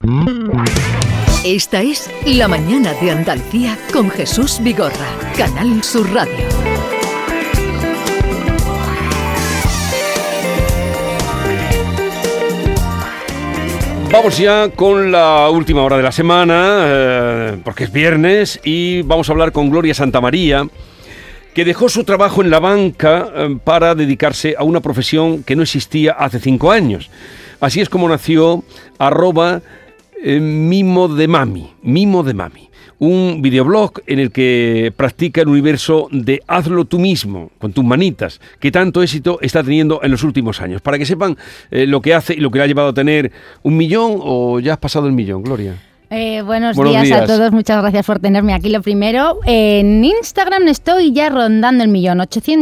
Esta es La Mañana de Andalucía con Jesús Vigorra, Canal Sur Radio. Vamos ya con la última hora de la semana, porque es viernes, y vamos a hablar con Gloria Santamaría, que dejó su trabajo en la banca para dedicarse a una profesión que no existía hace 5 años. Así es como nació Mimo de Mami, un videoblog en el que practica el universo de hazlo tú mismo, con tus manitas, que tanto éxito está teniendo en los últimos años. Para que sepan lo que hace y lo que le ha llevado a tener 1 millón, ¿o ya has pasado el millón, Gloria? Buenos días a todos, muchas gracias por tenerme aquí. Lo primero, en Instagram estoy ya rondando el millón,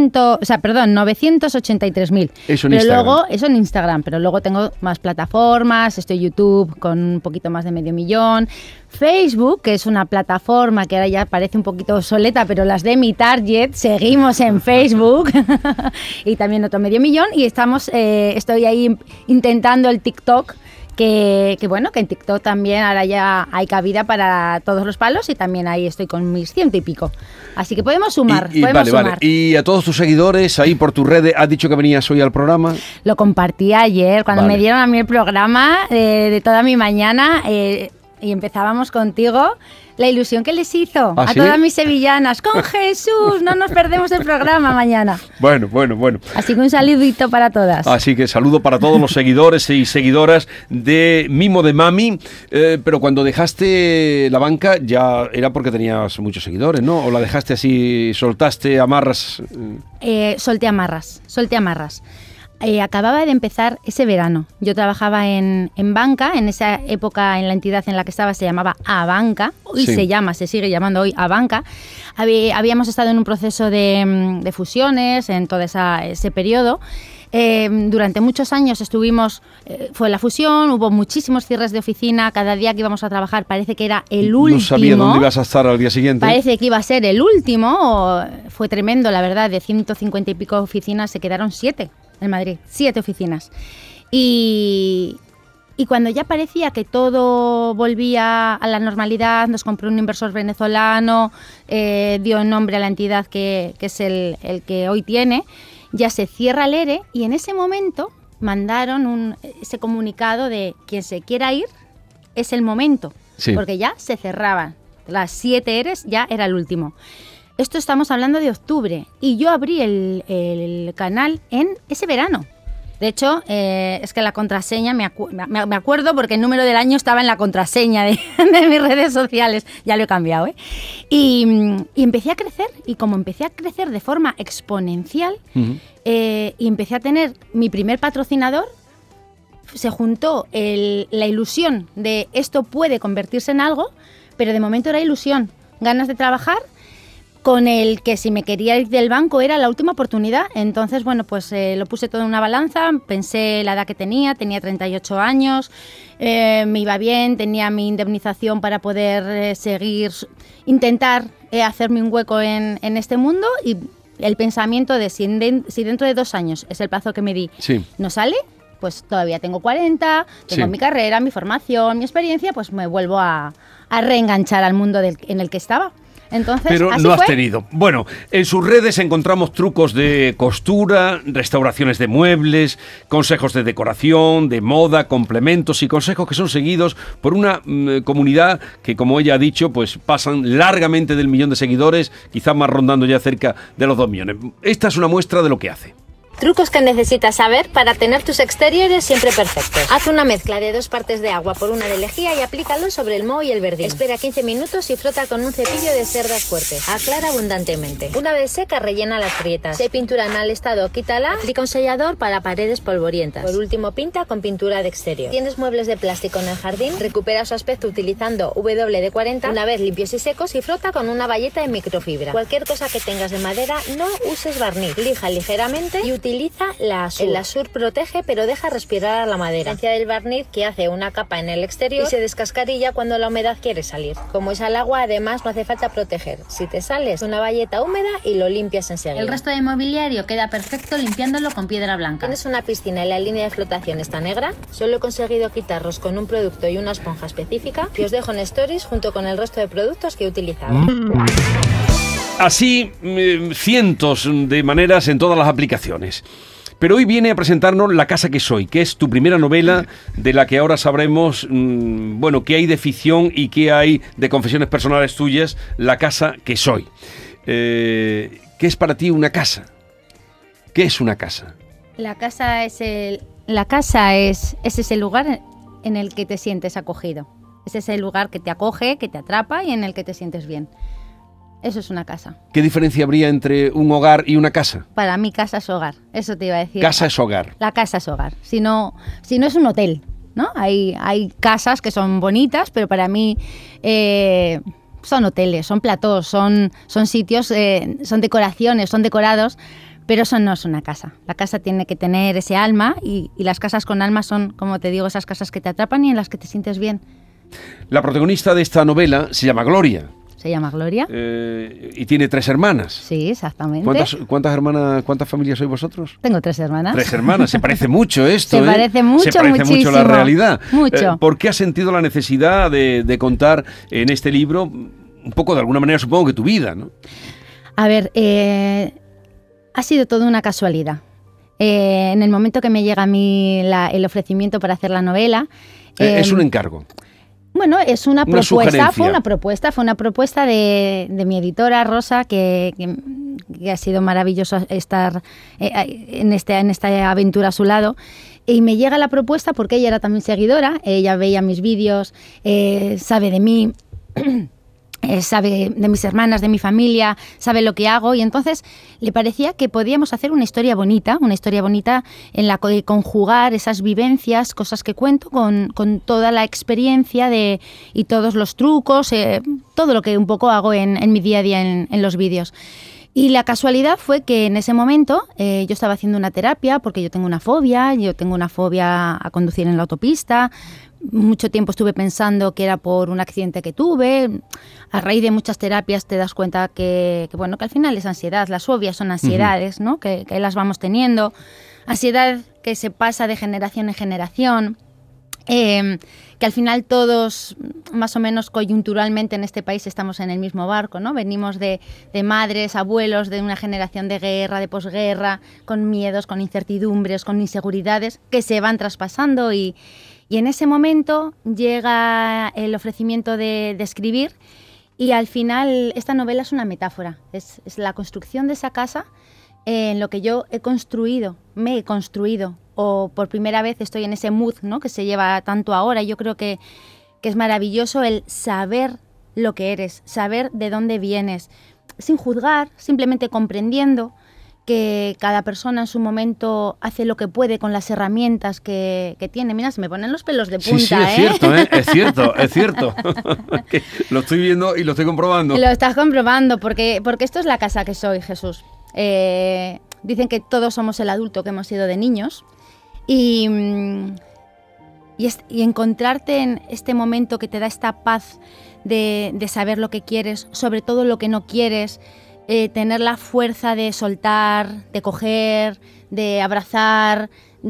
983.000. Eso en pero Instagram. Luego, eso en Instagram, pero luego tengo más plataformas, estoy YouTube con un poquito más de 500.000. Facebook, que es una plataforma que ahora ya parece un poquito obsoleta, pero las de mi target, seguimos en Facebook y también otro 500.000, y estoy ahí intentando el TikTok. Que bueno, que en TikTok también ahora ya hay cabida para todos los palos, y también ahí estoy con mis 100 y pico. Así que podemos sumar, podemos sumar. Vale. Y a todos tus seguidores, ahí por tus redes, ¿has dicho que venías hoy al programa? Lo compartí ayer, cuando me dieron a mí el programa de toda mi mañana, y empezábamos contigo. La ilusión que les hizo a todas mis sevillanas. ¡Con Jesús! No nos perdemos el programa mañana. Bueno. Así que un saludito para todas. Así que saludo para todos los seguidores y seguidoras de Mimo de Mami. Pero cuando dejaste la banca ya era porque tenías muchos seguidores, ¿no? ¿O la dejaste así, soltaste amarras? Solté amarras. Acababa de empezar ese verano. Yo trabajaba en banca, en esa época en la entidad en la que estaba se llamaba Abanca, hoy se sigue llamando hoy Abanca. Habíamos estado en un proceso de fusiones en todo ese periodo. Durante muchos años fue la fusión, hubo muchísimos cierres de oficina, cada día que íbamos a trabajar parece que era el último. No sabía dónde ibas a estar al día siguiente. Parece que iba a ser el último, fue tremendo, la verdad, de 150 y pico oficinas se quedaron 7 en Madrid, 7 oficinas. Y cuando ya parecía que todo volvía a la normalidad, nos compró un inversor venezolano, dio nombre a la entidad que es el que hoy tiene. Ya se cierra el ERE, y en ese momento mandaron ese comunicado de quien se quiera ir, es el momento, porque ya se cerraban. Las 7 EREs ya era el último. Esto estamos hablando de octubre, y yo abrí el canal en ese verano. De hecho, es que la contraseña, me acuerdo porque el número del año estaba en la contraseña de mis redes sociales, ya lo he cambiado, y empecé a crecer, y como empecé a crecer de forma exponencial, y empecé a tener mi primer patrocinador, se juntó la ilusión de esto puede convertirse en algo, pero de momento era ilusión, ganas de trabajar, con el que si me quería ir del banco era la última oportunidad. Entonces, bueno, pues lo puse todo en una balanza, pensé la edad que tenía 38 años, me iba bien, tenía mi indemnización para poder intentar hacerme un hueco en este mundo, y el pensamiento de si dentro de 2 años es el plazo que me di, no sale, pues todavía tengo 40, tengo mi carrera, mi formación, mi experiencia, pues me vuelvo a reenganchar al mundo en el que estaba. Entonces, pero así no has fue. tenido. Bueno, en sus redes encontramos trucos de costura, restauraciones de muebles, consejos de decoración, de moda, complementos y consejos que son seguidos por una comunidad que, como ella ha dicho, pues pasan largamente del 1 millón de seguidores, quizás más rondando ya cerca de los 2 millones. Esta es una muestra de lo que hace. Trucos que necesitas saber para tener tus exteriores siempre perfectos. Haz una mezcla de 2 partes de agua por 1 de lejía y aplícalo sobre el moho y el verdín. Espera 15 minutos y frota con un cepillo de cerdas fuerte. Aclara abundantemente. Una vez seca, rellena las grietas. Si hay pintura en mal estado, quítala. Aplica un sellador para paredes polvorientas. Por último, pinta con pintura de exterior. ¿Tienes muebles de plástico en el jardín? Recupera su aspecto utilizando WD-40 una vez limpios y secos, y frota con una bayeta de microfibra. Cualquier cosa que tengas de madera, no uses barniz. Lija ligeramente y utiliza Utiliza la Asur. El Asur protege pero deja respirar a la madera. La del barniz que hace una capa en el exterior y se descascarilla cuando la humedad quiere salir. Como es al agua, además no hace falta proteger. Si te sales, una bayeta húmeda y lo limpias enseguida. El resto de mobiliario queda perfecto limpiándolo con piedra blanca. Tienes una piscina y la línea de flotación está negra. Solo he conseguido quitarlos con un producto y una esponja específica que os dejo en stories junto con el resto de productos que he utilizado. Así, cientos de maneras en todas las aplicaciones. Pero hoy viene a presentarnos La casa que soy, que es tu primera novela, de la que ahora sabremos, bueno, qué hay de ficción y qué hay de confesiones personales tuyas, La casa que soy. ¿Qué es para ti una casa? ¿Qué es una casa? La casa es ese lugar en el que te sientes acogido. Es ese lugar que te acoge, que te atrapa y en el que te sientes bien. Eso es una casa. ¿Qué diferencia habría entre un hogar y una casa? Para mí casa es hogar, eso te iba a decir. Casa es hogar. La casa es hogar, si no es un hotel, ¿no? Hay casas que son bonitas, pero para mí son hoteles, son platós, son sitios, son decoraciones, son decorados, pero eso no es una casa. La casa tiene que tener ese alma y las casas con alma son, como te digo, esas casas que te atrapan y en las que te sientes bien. La protagonista de esta novela se llama Gloria. Se llama Gloria. Y tiene 3 hermanas. Sí, exactamente. ¿Cuántas familias sois vosotros? Tengo 3 hermanas. 3 hermanas, se parece mucho esto. Se parece mucho, se parece muchísimo. mucho a la realidad. Mucho. ¿Por qué has sentido la necesidad de contar en este libro, un poco de alguna manera supongo que tu vida, ¿no? A ver, ha sido toda una casualidad. En el momento que me llega a mí el ofrecimiento para hacer la novela... es un encargo. Bueno, es una propuesta, fue una propuesta de mi editora Rosa, que ha sido maravilloso estar en esta aventura a su lado. Y me llega la propuesta porque ella era también seguidora, ella veía mis vídeos, sabe de mí, sabe de mis hermanas, de mi familia, sabe lo que hago y entonces le parecía que podíamos hacer una historia bonita en la que conjugar esas vivencias, cosas que cuento con toda la experiencia y todos los trucos, todo lo que un poco hago en mi día a día en los vídeos. Y la casualidad fue que en ese momento yo estaba haciendo una terapia porque yo tengo una fobia a conducir en la autopista. Mucho tiempo estuve pensando que era por un accidente que tuve. A raíz de muchas terapias te das cuenta que al final es ansiedad. Las fobias son ansiedades, ¿no? Que las vamos teniendo. Ansiedad que se pasa de generación en generación. Que al final todos, más o menos coyunturalmente en este país, estamos en el mismo barco, ¿no? Venimos de madres, abuelos, de una generación de guerra, de posguerra, con miedos, con incertidumbres, con inseguridades que se van traspasando y en ese momento llega el ofrecimiento de escribir y al final esta novela es una metáfora, es la construcción de esa casa en lo que yo me he construido o por primera vez estoy en ese mood, ¿no? Que se lleva tanto ahora. Yo creo que es maravilloso el saber lo que eres, saber de dónde vienes, sin juzgar, simplemente comprendiendo que cada persona en su momento hace lo que puede con las herramientas que tiene. Mira, se me ponen los pelos de punta, Sí, es cierto. Que lo estoy viendo y lo estoy comprobando. Lo estás comprobando, porque esto es la casa que soy, Jesús. Dicen que todos somos el adulto que hemos sido de niños y encontrarte en este momento que te da esta paz de saber lo que quieres, sobre todo lo que no quieres, tener la fuerza de soltar, de coger, de abrazar.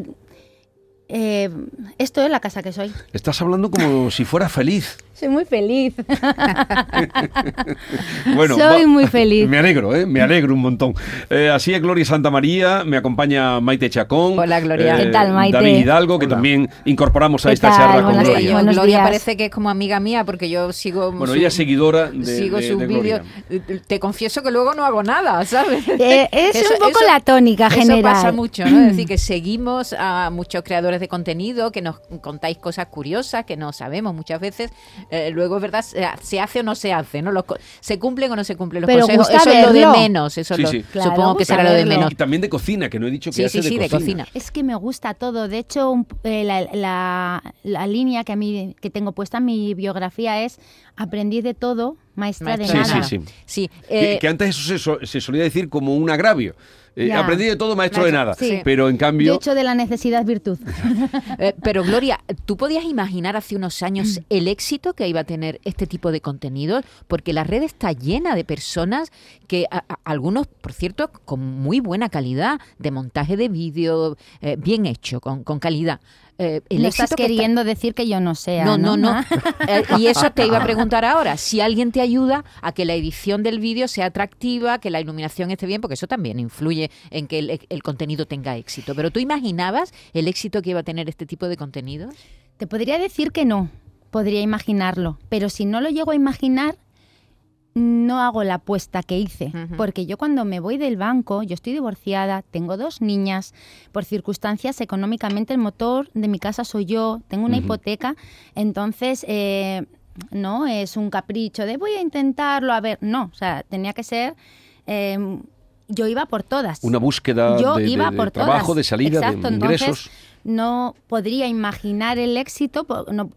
Esto es la casa que soy. Estás hablando como si fuera feliz. Soy muy feliz. Bueno, soy muy feliz. Me alegro un montón. Así es Gloria Santamaría, me acompaña Maite Chacón. Hola Gloria. ¿Qué tal, Maite? David Hidalgo, que también incorporamos a esta charla con Gloria. Gloria parece que es como amiga mía porque yo sigo... Ella es seguidora sigo sus de vídeos. Te confieso que luego no hago nada, ¿sabes? Es un poco la tónica general. Eso pasa mucho, ¿no? Es decir, que seguimos a muchos creadores de contenido, que nos contáis cosas curiosas, que no sabemos muchas veces. Luego es verdad, se hace o no se hace, ¿no? Se cumplen o no se cumplen los consejos. Eso es lo de menos. Claro, supongo que será lo de menos. Y también de cocina, que no he dicho que hace de cocina. Es que me gusta todo. De hecho, la línea que tengo puesta en mi biografía es aprendí de todo, maestra de nada. Sí. Que antes eso se solía decir como un agravio. Ya. Aprendí de todo, maestro de nada. Sí. Pero en Yo cambio... he hecho de la necesidad virtud. Pero Gloria, ¿tú podías imaginar hace unos años el éxito que iba a tener este tipo de contenidos? Porque la red está llena de personas que, algunos, por cierto, con muy buena calidad de montaje de vídeo, bien hecho, con calidad. No estás queriendo decir que yo no sea, No. Y eso te iba a preguntar ahora. Si alguien te ayuda a que la edición del vídeo sea atractiva, que la iluminación esté bien, porque eso también influye en que el contenido tenga éxito. Pero ¿tú imaginabas el éxito que iba a tener este tipo de contenidos? Te podría decir que no, podría imaginarlo, pero si no lo llego a imaginar, no hago la apuesta que hice, porque yo cuando me voy del banco, yo estoy divorciada, tengo 2 niñas, por circunstancias económicamente el motor de mi casa soy yo, tengo una hipoteca, entonces no es un capricho de voy a intentarlo, a ver, no, o sea, tenía que ser... yo iba por todas. Una búsqueda de trabajo, de salida, exacto, de ingresos. Entonces, no podría imaginar el éxito,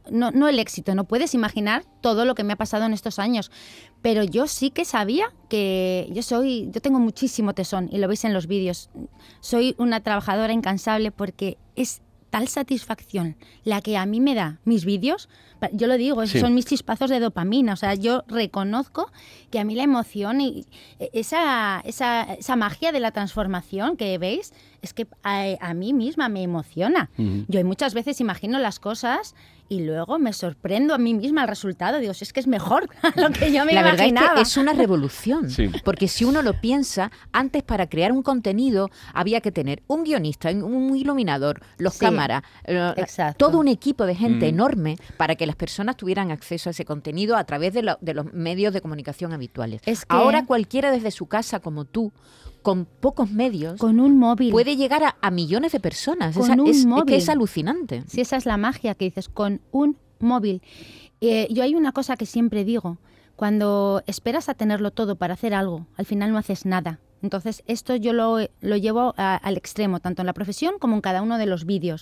no el éxito, no puedes imaginar todo lo que me ha pasado en estos años, pero yo sí que sabía que yo tengo muchísimo tesón y lo veis en los vídeos, soy una trabajadora incansable porque es tal satisfacción la que a mí me da mis vídeos, yo lo digo, esos son mis chispazos de dopamina, o sea, yo reconozco que a mí la emoción y esa magia de la transformación que veis, es que a mí misma me emociona. Yo muchas veces imagino las cosas y luego me sorprendo a mí misma el resultado. Digo, si es que es mejor a lo que yo me imaginaba. La verdad es que es una revolución. Sí. Porque si uno lo piensa, antes para crear un contenido había que tener un guionista, un iluminador, los cámaras, todo un equipo de gente enorme para que las personas tuvieran acceso a ese contenido a través de los medios de comunicación habituales. Ahora cualquiera desde su casa como tú, con pocos medios, con un móvil, puede llegar a millones de personas. Es que es alucinante. Sí, esa es la magia que dices, con un móvil. Yo hay una cosa que siempre digo, cuando esperas a tenerlo todo para hacer algo, al final no haces nada. Entonces, esto yo lo llevo al extremo, tanto en la profesión como en cada uno de los vídeos.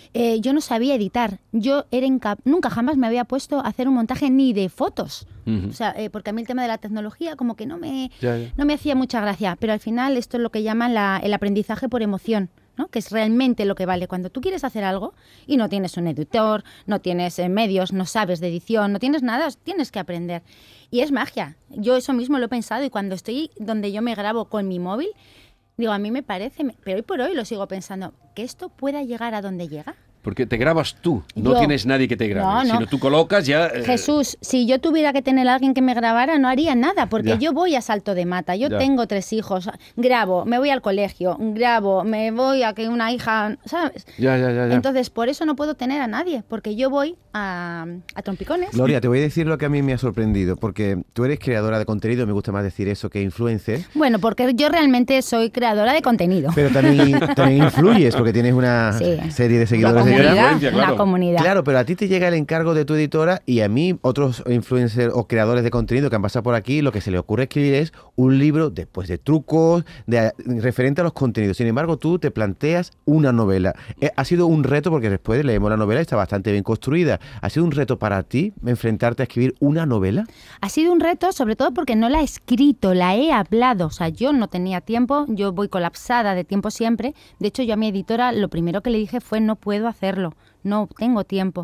Yo no sabía editar. Yo nunca jamás me había puesto a hacer un montaje ni de fotos. O sea, porque a mí el tema de la tecnología como que no me hacía mucha gracia. Pero al final esto es lo que llaman el aprendizaje por emoción, ¿no? Que es realmente lo que vale. Cuando tú quieres hacer algo y no tienes un editor, no tienes medios, no sabes de edición, no tienes nada, tienes que aprender. Y es magia. Yo eso mismo lo he pensado y cuando estoy donde yo me grabo con mi móvil, digo, a mí me parece, pero hoy por hoy lo sigo pensando, que esto pueda llegar a donde llega. Porque te grabas tú, no tienes nadie que te grabe. No. Sino tú colocas ya... Jesús, si yo tuviera que tener a alguien que me grabara, no haría nada, porque yo voy a salto de mata, yo tengo 3 hijos, grabo, me voy al colegio, grabo, me voy a que una hija, ¿sabes? Ya. Entonces, por eso no puedo tener a nadie, porque yo voy a trompicones. Gloria, te voy a decir lo que a mí me ha sorprendido, porque tú eres creadora de contenido, me gusta más decir eso que influencer. Bueno, porque yo realmente soy creadora de contenido. Pero también influyes, porque tienes una serie de seguidores. Una comunidad. Claro, pero a ti te llega el encargo de tu editora y a mí, otros influencers o creadores de contenido que han pasado por aquí, lo que se les ocurre escribir es un libro de trucos, referente a los contenidos. Sin embargo, tú te planteas una novela. Ha sido un reto, porque después leemos la novela y está bastante bien construida. ¿Ha sido un reto para ti enfrentarte a escribir una novela? Ha sido un reto, sobre todo porque no la he escrito, la he hablado. O sea, yo no tenía tiempo, yo voy colapsada de tiempo siempre. De hecho, yo a mi editora lo primero que le dije fue no puedo hacerlo. No tengo tiempo.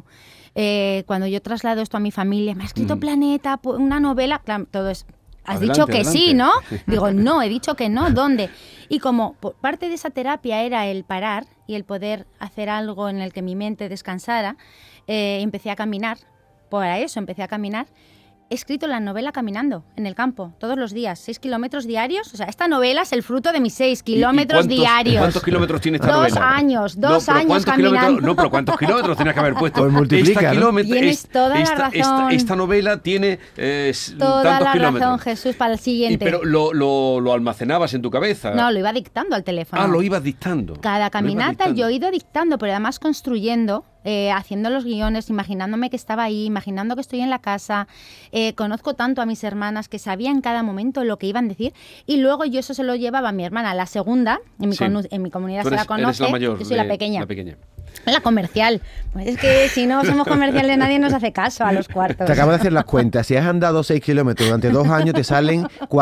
Cuando yo traslado esto a mi familia, me ha escrito Planeta, una novela, claro, todo es... Has dicho que sí, ¿no? Digo, no, he dicho que no, ¿dónde? Y como parte de esa terapia era el parar y el poder hacer algo en el que mi mente descansara, empecé a caminar. Por eso empecé a caminar. He escrito la novela caminando en el campo, todos los días, 6 kilómetros diarios. O sea, esta novela es el fruto de mis 6 kilómetros diarios. ¿Cuántos kilómetros tiene esta novela? 2 años, 2 años caminando. No, pero ¿cuántos kilómetros tienes que haber puesto? Pues multiplica, Tienes toda la razón. Esta novela tiene toda tantos la kilómetros. razón, Jesús, para el siguiente. Pero lo almacenabas en tu cabeza. No, lo iba dictando al teléfono. Lo ibas dictando. Cada caminata yo he ido dictando, pero además construyendo, haciendo los guiones, imaginándome que estaba ahí, imaginando que estoy en la casa. Conozco tanto a mis hermanas que sabía en cada momento lo que iban a decir y luego yo eso se lo llevaba a mi hermana, la segunda, en mi comunidad se la conoce, eres la mayor, yo soy la pequeña. La comercial. Pues es que si no somos comerciales nadie nos hace caso a los cuartos. Te acabo de hacer las cuentas. Si has andado 6 kilómetros durante 2 años, te salen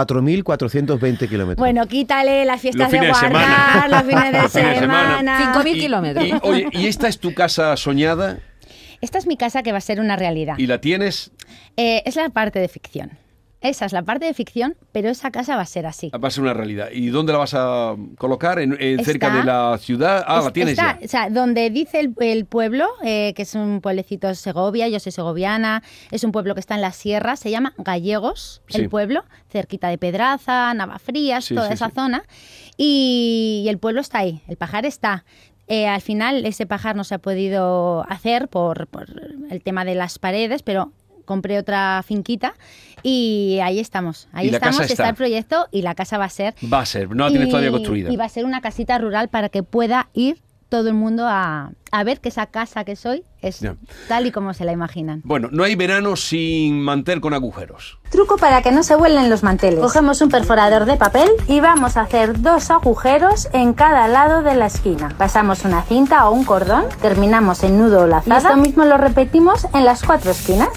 4.420 kilómetros. Bueno, quítale las fiestas Los de fines de guardar, los fines de Los fines de semana. semana. 5.000 kilómetros. Oye, ¿y esta es tu casa soñada? Esta es mi casa que va a ser una realidad. ¿Y la tienes? Es la parte de ficción. Esa es la parte de ficción, pero esa casa va a ser así. Va a ser una realidad. ¿Y dónde la vas a colocar? ¿Cerca Está- de la ciudad? La tienes ya. O sea, donde dice el pueblo, que es un pueblecito de Segovia, yo soy segoviana, es un pueblo que está en la sierra, se llama Gallegos, Sí. el pueblo, cerquita de Pedraza, Navafrías, Sí, toda sí, esa sí. zona. Y el pueblo está ahí, el pajar está. Al final ese pajar no se ha podido hacer por el tema de las paredes, pero compré otra finquita y ahí estamos. Ahí Y la estamos, casa está. el proyecto y la casa va a ser. Va a ser, no la tienes todavía construida. Y va a ser una casita rural para que pueda ir todo el mundo a ver que esa casa que soy es Ya. tal y como se la imaginan. Bueno, no hay verano sin mantel con agujeros. Truco para que no se vuelen los manteles. Cogemos un perforador de papel y vamos a hacer 2 agujeros en cada lado de la esquina. Pasamos una cinta o un cordón, terminamos en nudo o lazada. Y esto mismo lo repetimos en las 4 esquinas.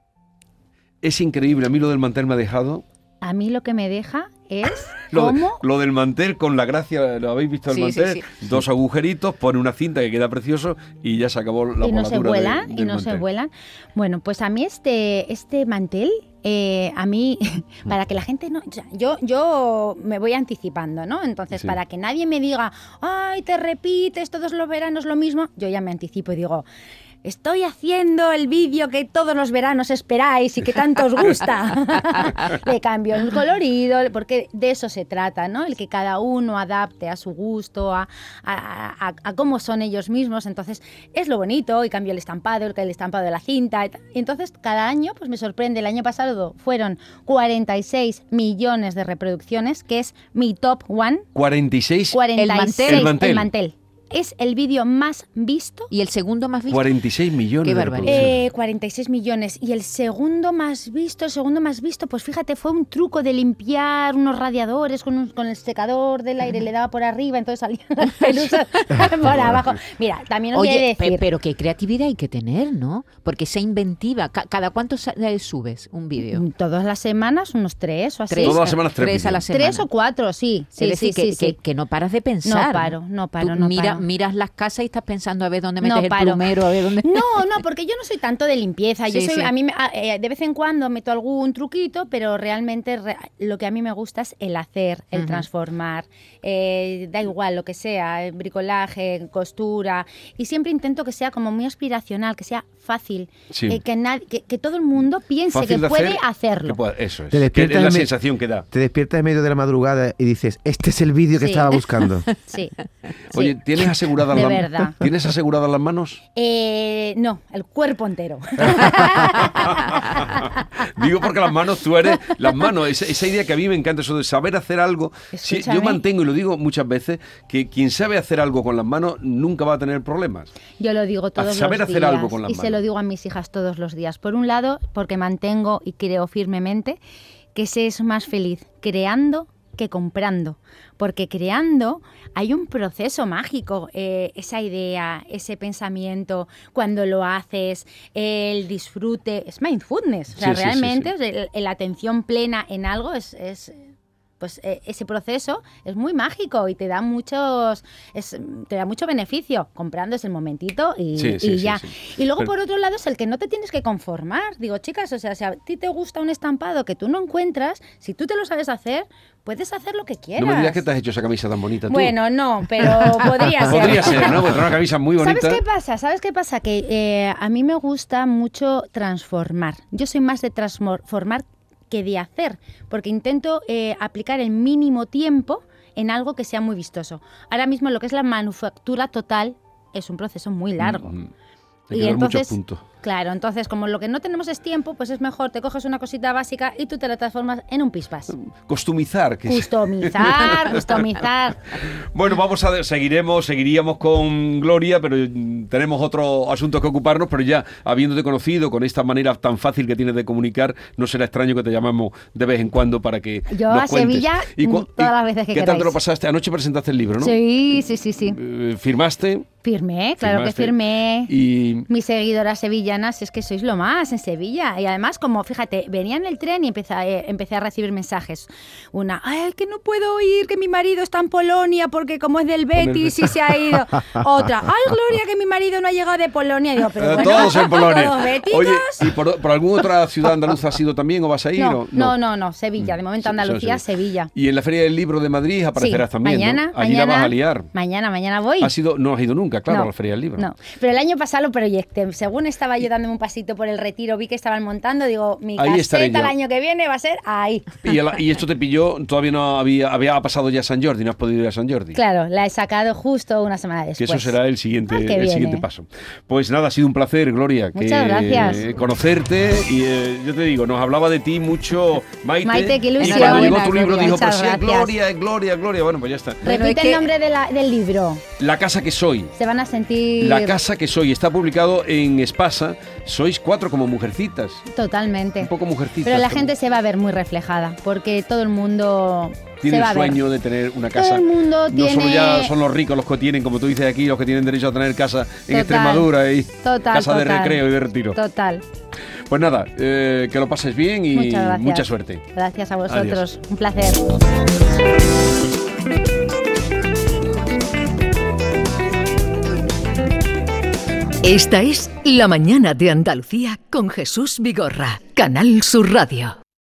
Es increíble, a mí lo del mantel me ha dejado. A mí lo que me deja es Lo, cómo... lo del mantel con la gracia, ¿lo habéis visto el Sí, mantel? sí, 2 agujeritos, pone una cinta que queda precioso y ya se acabó la y no se voladura vuelan, del y no se mantel. vuelan. Bueno, pues a mí este mantel, a mí, para que la gente no... o sea, yo me voy anticipando, ¿no? Entonces, Sí. para que nadie me diga, ay, te repites todos los veranos lo mismo, yo ya me anticipo y digo... Estoy haciendo el vídeo que todos los veranos esperáis y que tanto os gusta. Le cambio el colorido, porque de eso se trata, ¿no? El que cada uno adapte a su gusto, a cómo son ellos mismos. Entonces, es lo bonito, y cambio el estampado de la cinta. Y entonces, cada año, pues me sorprende. El año pasado fueron 46 millones de reproducciones, que es mi top one. 46, 46, El mantel. el mantel. Es el vídeo más visto. ¿Y el segundo más visto? 46 millones Qué de barbaridad. reproducciones. 46 millones. Y el segundo más visto, pues fíjate, fue un truco de limpiar unos radiadores con el secador del aire, le daba por arriba, entonces salían las pelusas por abajo. Mira, también os voy a Oye, decir... pero qué creatividad hay que tener, ¿no? Porque sea inventiva. ¿Cada cuánto subes un vídeo? Todas las semanas, unos 3 o así. Todas las semanas 3 a la semana. 3 o 4, sí. Sí, Es decir, sí, sí. que no paras de pensar. No paro, Tú no paro. miras las casas y estás pensando a ver dónde No metes el paro. plumero, a ver dónde... No, porque yo no soy tanto de limpieza. Yo Sí, soy, sí. a mí de vez en cuando meto algún truquito, pero realmente lo que a mí me gusta es el hacer, el transformar. Da igual lo que sea, bricolaje, costura. Y siempre intento que sea como muy aspiracional, que sea fácil, Sí. que todo el mundo piense Fácil que de puede hacer, hacerlo. eso es. Te Que despiertas es la en me- sensación que da. Te despiertas en medio de la madrugada y dices, este es el vídeo que Sí. estaba buscando. Sí. Oye, Sí. ¿tienes aseguradas, De verdad. ¿tienes aseguradas las manos? No, el cuerpo entero. Digo porque las manos, tú eres las manos, esa idea que a mí me encanta, eso de saber hacer algo. Sí, yo Escúchame. mantengo, y lo digo muchas veces, que quien sabe hacer algo con las manos nunca va a tener problemas. Yo lo digo todos los días. saber hacer algo con las y se manos. lo digo a mis hijas todos los días. Por un lado, porque mantengo y creo firmemente que se es más feliz creando que comprando. Porque creando hay un proceso mágico, esa idea, ese pensamiento, cuando lo haces, el disfrute, es mindfulness. O sea, Sí, sí, sí, realmente sí. o sea, la atención plena en algo pues ese proceso es muy mágico y te da mucho beneficio. Comprando es el momentito y, Sí, sí, y sí, ya. sí. Y luego, Pero- por otro lado, es el que no te tienes que conformar. Digo, chicas, o sea, si a ti te gusta un estampado que tú no encuentras, si tú te lo sabes hacer, puedes hacer lo que quieras. No me digas que te has hecho esa camisa tan bonita tú. Bueno, no, pero podría ser. Podría ser, ¿no? Porque era una camisa muy bonita. ¿Sabes qué pasa? Que a mí me gusta mucho transformar. Yo soy más de transformar que de hacer, porque intento aplicar el mínimo tiempo en algo que sea muy vistoso. Ahora mismo lo que es la manufactura total es un proceso muy largo. Hay que ver muchos puntos. Claro, entonces como lo que no tenemos es tiempo, pues es mejor, te coges una cosita básica y tú te la transformas en un pispas. Customizar. Customizar. Bueno, seguiríamos con Gloria, pero tenemos otro asunto que ocuparnos, pero ya habiéndote conocido con esta manera tan fácil que tienes de comunicar, no será extraño que te llamemos de vez en cuando para que yo nos a cuentes. Sevilla todas las veces que ¿Qué tal queráis? te lo pasaste? Anoche presentaste el libro, ¿no? Sí. ¿Firmaste? Firmé, claro que firmé. Y Mis seguidoras sevillanas, es que sois lo más en Sevilla. Y además, como, fíjate, venía en el tren y empecé a recibir mensajes. Una, ay, que no puedo ir, que mi marido está en Polonia porque como es del Betis y se ha ido. Otra, ay, Gloria, que mi marido no ha llegado de Polonia. Y digo, pero bueno, todos en Polonia. ¿todos béticos? Oye, ¿y por alguna otra ciudad andaluza has ido también o vas a ir? No, Sevilla. De momento Andalucía, Sevilla. Y en la Feria del Libro de Madrid aparecerás también, mañana, ¿no? Allí la vas a liar. Mañana voy. No has ido nunca, claro, No, a la Feria del Libro. No, pero el año pasado lo proyecté. Según estaba yo dándome un pasito por el Retiro, vi que estaban montando, digo, mi Ahí estaré caseta yo. el año que viene va a ser ahí. Y esto te pilló, todavía no había pasado ya San Jordi, no has podido ir a San Jordi. Claro, la he sacado justo una semana después. Que eso será el siguiente paso. Pues nada, ha sido un placer, Gloria. Muchas gracias. Conocerte y yo te digo, nos hablaba de ti mucho Maite. Qué ilusión. Y cuando llegó tu Gloria, libro dijo, muchas pero sí, gracias. Gloria. Bueno, pues ya está. Repite el nombre del libro. La casa que soy. Se van a sentir... La casa que soy. Está publicado en Espasa. Sois 4 como mujercitas. Totalmente. Un poco mujercitas. Pero la gente se va a ver muy reflejada, porque todo el mundo... Tiene se va el a ver. sueño de tener una casa. Todo el mundo no tiene... solo ya son los ricos los que tienen, como tú dices aquí, los que tienen derecho a tener casa en Extremadura y casa de recreo y de retiro. Total. Pues nada, que lo pases bien y mucha suerte. Gracias a vosotros. Adiós. Un placer. Esta es La Mañana de Andalucía con Jesús Vigorra, Canal Sur Radio.